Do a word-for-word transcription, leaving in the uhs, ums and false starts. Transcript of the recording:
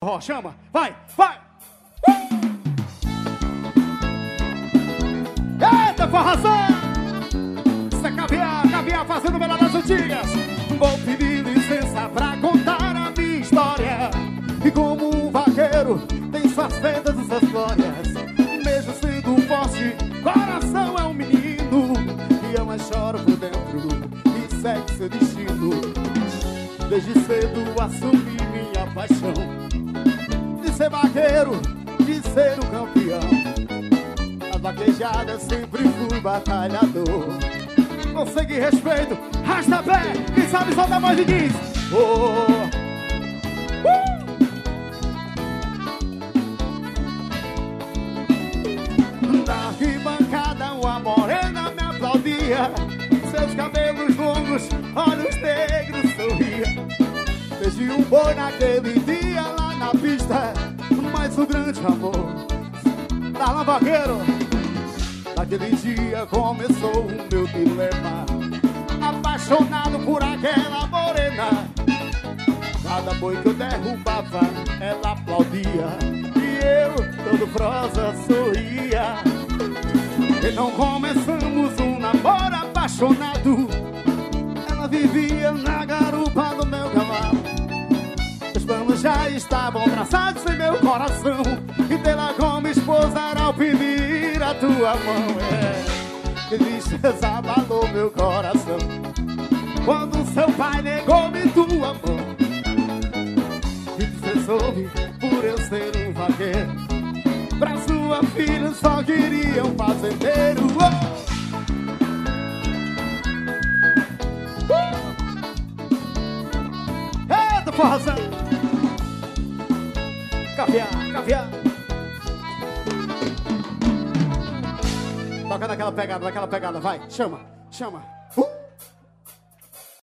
forró, chama, vai, vai. Uh! Eita, forrazão! Isso é caviar, caviar fazendo melhor antigas. Vou pedir licença pra contar a minha história. E como um vaqueiro tem suas feitas e suas glórias. Mesmo sendo forte, coração é um menino que ama e chora por dentro e segue seu destino. Desde cedo assumi minha paixão de ser vaqueiro, de ser o campeão. Nas vaquejadas sempre fui batalhador. Consegui respeito, rasta pé, quem sabe solta a voz e diz oh, uh! Na arquibancada uma morena me aplaudia, seus cabelos longos, olhos negros sorria. Perdi um boi naquele dia lá na pista, mas o grande amor tá lá, vaqueiro. Naquele dia começou o meu dilema, apaixonado por aquela morena. Cada boi que eu derrubava, ela aplaudia e eu, todo prosa, sorria. E não começamos um namoro apaixonado. Ela vivia na garupa do meu cavalo. Os planos já estavam traçados em meu coração, e tê-la como esposa era o pedir a tua mão. É, que tristeza abalou meu coração quando seu pai negou-me tua mão. E você soube por eu ser um vaqueiro, pra sua filha só queria um fazendeiro. Oh! Uh! Eita, forrazão! Caviar, caviar. Toca naquela pegada, naquela pegada, vai, chama, chama.